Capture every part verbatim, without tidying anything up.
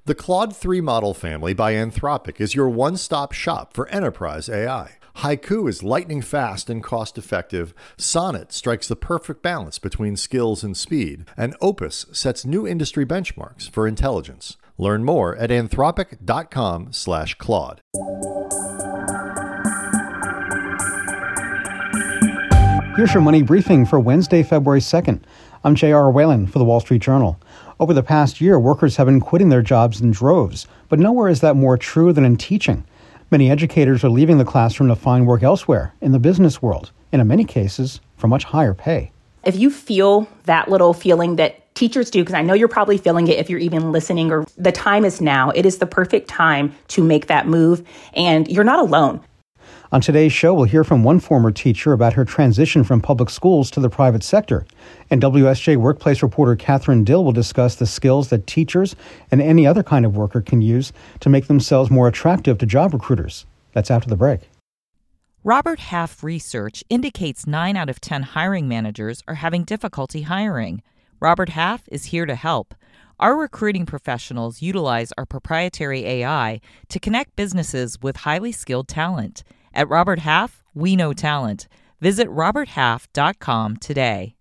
The Claude three model family by Anthropic is your one-stop shop for enterprise A I. Haiku is lightning fast and cost-effective, Sonnet strikes the perfect balance between skills and speed, and Opus sets new industry benchmarks for intelligence. Learn more at anthropic.com slash Claude. Here's your money briefing for Wednesday, February second. I'm J R. Whalen for the Wall Street Journal. Over the past year, workers have been quitting their jobs in droves, but nowhere is that more true than in teaching. Many educators are leaving the classroom to find work elsewhere, in the business world, and in many cases, for much higher pay. If you feel that little feeling that teachers do, because I know you're probably feeling it if you're even listening, or the time is now, it is the perfect time to make that move, and you're not alone. On today's show, we'll hear from one former teacher about her transition from public schools to the private sector. And W S J Workplace reporter Catherine Dill will discuss the skills that teachers and any other kind of worker can use to make themselves more attractive to job recruiters. That's after the break. Robert Half research indicates nine out of ten hiring managers are having difficulty hiring. Robert Half is here to help. Our recruiting professionals utilize our proprietary A I to connect businesses with highly skilled talent. At Robert Half, we know talent. Visit robert half dot com today.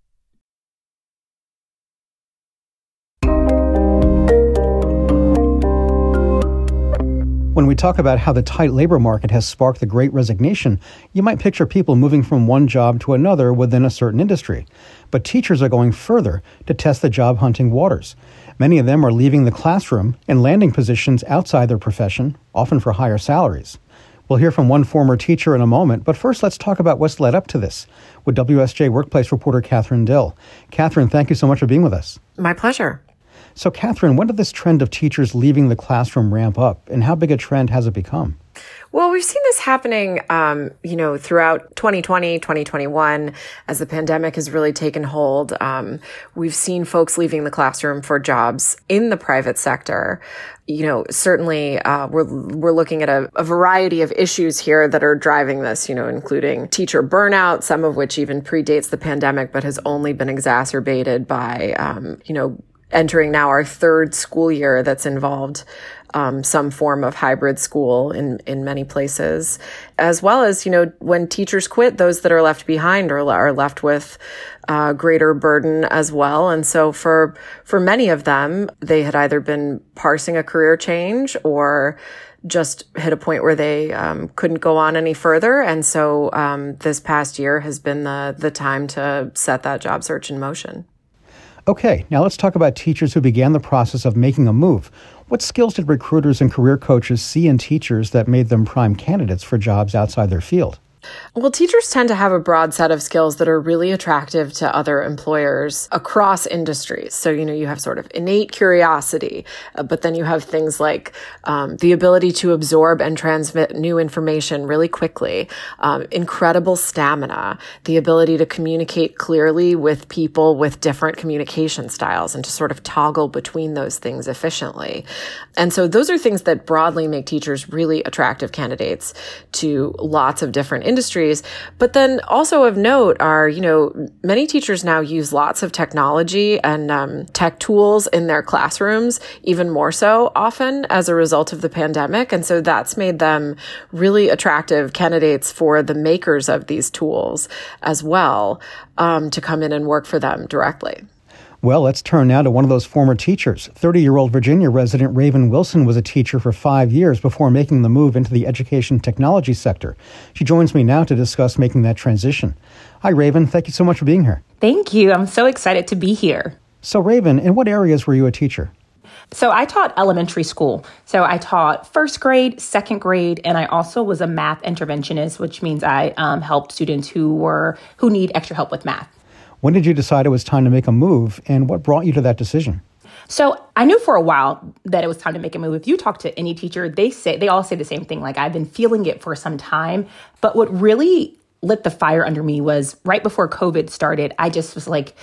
When we talk about how the tight labor market has sparked the Great Resignation, you might picture people moving from one job to another within a certain industry. But teachers are going further to test the job hunting waters. Many of them are leaving the classroom and landing positions outside their profession, often for higher salaries. We'll hear from one former teacher in a moment, but first let's talk about what's led up to this with W S J Workplace reporter Catherine Dill. Catherine, thank you so much for being with us. My pleasure. So, Catherine, when did this trend of teachers leaving the classroom ramp up, and how big a trend has it become? Well, we've seen this happening, um, you know, throughout twenty twenty, twenty twenty-one, as the pandemic has really taken hold. Um, we've seen folks leaving the classroom for jobs in the private sector. You know, certainly uh, we're we're looking at a, a variety of issues here that are driving this, you know, including teacher burnout, some of which even predates the pandemic, but has only been exacerbated by, um, you know, entering now our third school year that's involved um, some form of hybrid school in, in many places, as well as, you know, when teachers quit, those that are left behind are, are left with uh, greater burden as well. And so for, for many of them, they had either been parsing a career change or just hit a point where they um, couldn't go on any further. And so um, this past year has been the, the time to set that job search in motion. Okay, now let's talk about teachers who began the process of making a move. What skills did recruiters and career coaches see in teachers that made them prime candidates for jobs outside their field? Well, teachers tend to have a broad set of skills that are really attractive to other employers across industries. So, you know, you have sort of innate curiosity, uh, but then you have things like um, the ability to absorb and transmit new information really quickly, um, incredible stamina, the ability to communicate clearly with people with different communication styles and to sort of toggle between those things efficiently. And so those are things that broadly make teachers really attractive candidates to lots of different industries. But then also of note are, you know, many teachers now use lots of technology and um, tech tools in their classrooms, even more so often as a result of the pandemic. And so that's made them really attractive candidates for the makers of these tools as well, um, to come in and work for them directly. Well, let's turn now to one of those former teachers. thirty-year-old Virginia resident Raven Wilson was a teacher for five years before making the move into the education technology sector. She joins me now to discuss making that transition. Hi, Raven. Thank you so much for being here. Thank you. I'm so excited to be here. So, Raven, in what areas were you a teacher? So I taught elementary school. So I taught first grade, second grade, and I also was a math interventionist, which means I um, helped students who were who need extra help with math. When did you decide it was time to make a move, and what brought you to that decision? So I knew for a while that it was time to make a move. If you talk to any teacher, they say they all say the same thing. Like, I've been feeling it for some time. But what really lit the fire under me was right before COVID started. I just was like,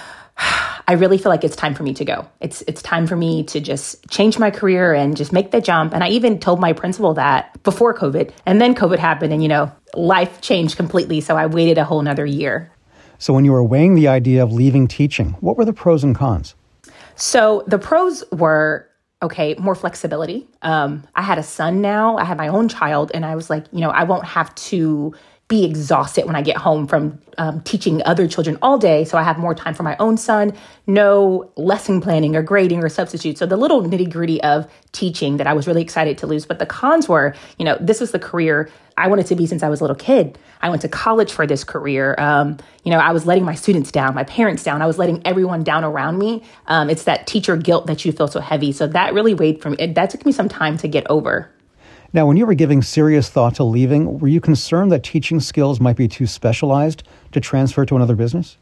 I really feel like it's time for me to go. It's it's time for me to just change my career and just make the jump. And I even told my principal that before COVID. And then COVID happened and, you know, life changed completely. So I waited a whole nother year. So when you were weighing the idea of leaving teaching, what were the pros and cons? So the pros were okay, more flexibility. Um, I had a son now, I had my own child, and I was like, you know, I won't have to be exhausted when I get home from um, teaching other children all day. So I have more time for my own son, no lesson planning or grading or substitute. So the little nitty gritty of teaching that I was really excited to lose. But the cons were, you know, this was the career I wanted to be since I was a little kid. I went to college for this career. Um, you know, I was letting my students down, my parents down. I was letting everyone down around me. Um, it's that teacher guilt that you feel so heavy. So that really weighed for me. It, that took me some time to get over. Now, when you were giving serious thought to leaving, were you concerned that teaching skills might be too specialized to transfer to another business?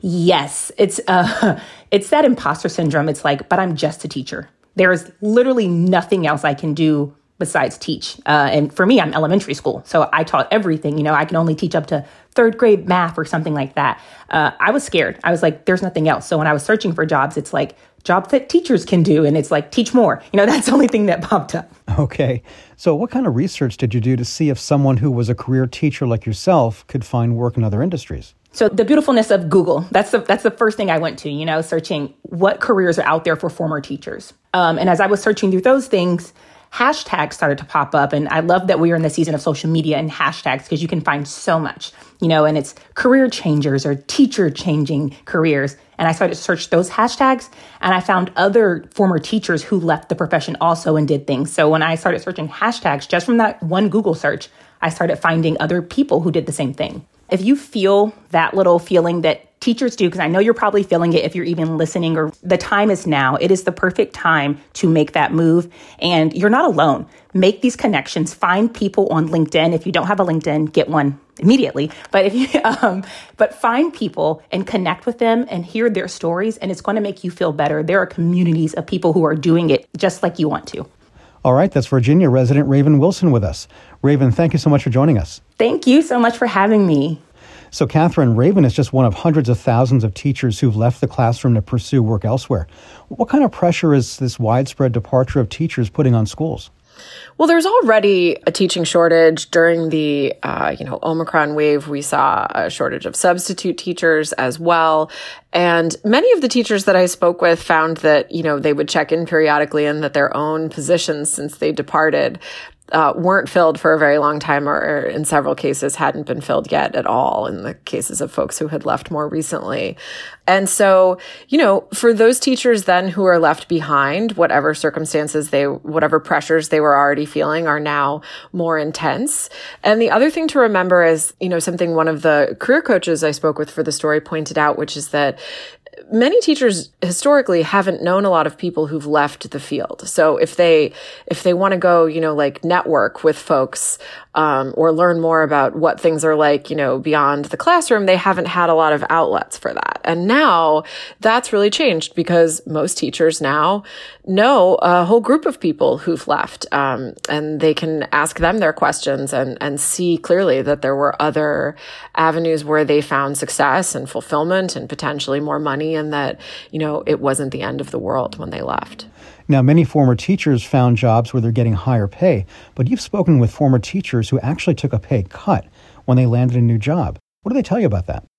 Yes, it's uh, it's that imposter syndrome. It's like, but I'm just a teacher. There is literally nothing else I can do besides teach. Uh, and for me, I'm elementary school. So I taught everything. You know, I can only teach up to third grade math or something like that. Uh, I was scared. I was like, there's nothing else. So when I was searching for jobs, it's like, jobs that teachers can do. And it's like, teach more. You know, that's the only thing that popped up. Okay. So what kind of research did you do to see if someone who was a career teacher like yourself could find work in other industries? So the beautifulness of Google, that's the that's the first thing I went to, you know, searching what careers are out there for former teachers. Um, and as I was searching through those things, hashtags started to pop up. And I love that we are in the season of social media and hashtags because you can find so much, you know, and it's career changers or teacher changing careers. And I started to search those hashtags and I found other former teachers who left the profession also and did things. So when I started searching hashtags just from that one Google search, I started finding other people who did the same thing. If you feel that little feeling that teachers do, because I know you're probably feeling it if you're even listening, or the time is now. It is the perfect time to make that move. And you're not alone. Make these connections. Find people on LinkedIn. If you don't have a LinkedIn, get one immediately. But if you, um, but find people and connect with them and hear their stories, and it's going to make you feel better. There are communities of people who are doing it just like you want to. All right, that's Virginia resident Raven Wilson with us. Raven, thank you so much for joining us. Thank you so much for having me. So, Catherine, Raven is just one of hundreds of thousands of teachers who've left the classroom to pursue work elsewhere. What kind of pressure is this widespread departure of teachers putting on schools? Well, there's already a teaching shortage. During the, uh, you know, Omicron wave, we saw a shortage of substitute teachers as well. And many of the teachers that I spoke with found that, you know, they would check in periodically and that their own positions since they departed Uh, weren't filled for a very long time, or, or in several cases hadn't been filled yet at all in the cases of folks who had left more recently. And so, you know, for those teachers then who are left behind, whatever circumstances they, whatever pressures they were already feeling are now more intense. And the other thing to remember is, you know, something one of the career coaches I spoke with for the story pointed out, which is that many teachers historically haven't known a lot of people who've left the field. So if they, if they want to go, you know, like network with folks, um, or learn more about what things are like, you know, beyond the classroom, they haven't had a lot of outlets for that. And now that's really changed because most teachers now know a whole group of people who've left, um, and they can ask them their questions and, and see clearly that there were other avenues where they found success and fulfillment and potentially more money, and that, you know, it wasn't the end of the world when they left. Now, many former teachers found jobs where they're getting higher pay, but you've spoken with former teachers who actually took a pay cut when they landed a new job. What do they tell you about that?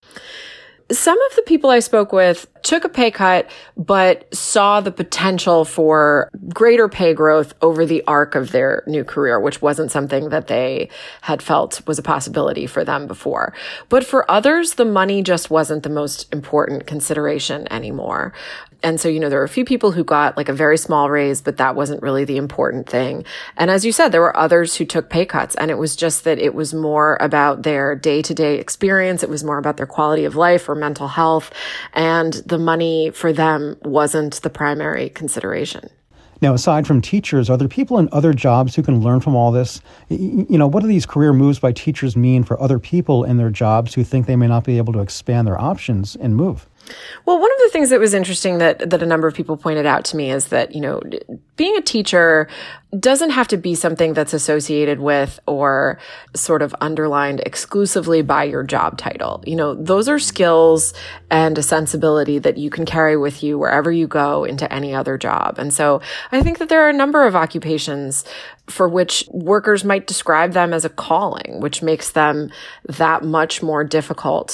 Some of the people I spoke with took a pay cut, but saw the potential for greater pay growth over the arc of their new career, which wasn't something that they had felt was a possibility for them before. But for others, the money just wasn't the most important consideration anymore. And so, you know, there were a few people who got like a very small raise, but that wasn't really the important thing. And as you said, there were others who took pay cuts, and it was just that it was more about their day-to-day experience. It was more about their quality of life or mental health. And the money for them wasn't the primary consideration. Now, aside from teachers, are there people in other jobs who can learn from all this? You know, what do these career moves by teachers mean for other people in their jobs who think they may not be able to expand their options and move? Well, one of the things that was interesting that, that a number of people pointed out to me is that, you know, being a teacher doesn't have to be something that's associated with or sort of underlined exclusively by your job title. You know, those are skills and a sensibility that you can carry with you wherever you go into any other job. And so I think that there are a number of occupations for which workers might describe them as a calling, which makes them that much more difficult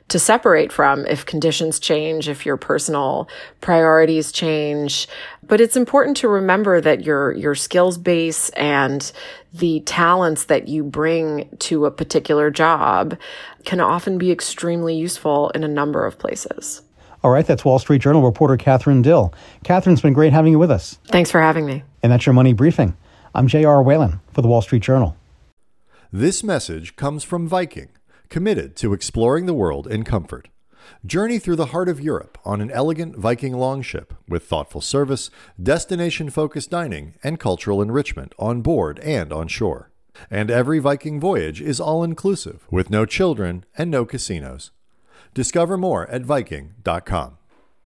to separate from if conditions change, if your personal priorities change. But it's important to remember that your, your skills base and the talents that you bring to a particular job can often be extremely useful in a number of places. All right, that's Wall Street Journal reporter Catherine Dill. Catherine's been great having you with us. Thanks for having me. And that's your Money Briefing. I'm J R. Whalen for the Wall Street Journal. This message comes from Viking, committed to exploring the world in comfort. Journey through the heart of Europe on an elegant Viking longship with thoughtful service, destination-focused dining, and cultural enrichment on board and on shore. And every Viking voyage is all-inclusive, with no children and no casinos. Discover more at Viking dot com.